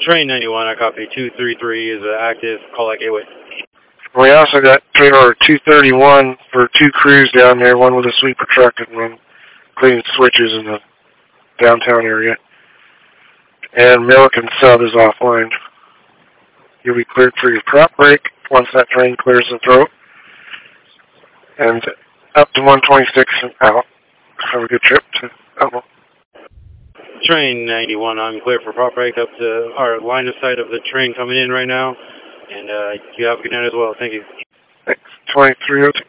Train 91, I copy. 233 is active. Call like gateway. We also got train order 231 for 2 crews down there, one with a sweeper truck and one cleaning switches in the downtown area. And Milliken sub is offline. You'll be cleared for your prop break once that train clears the throat. And up to 126 and out. Have a good trip to Elmo. Train 91, I'm clear for prop break up to our line of sight of the train coming in right now. And you have a good night as well. Thank you. Thanks. 2302.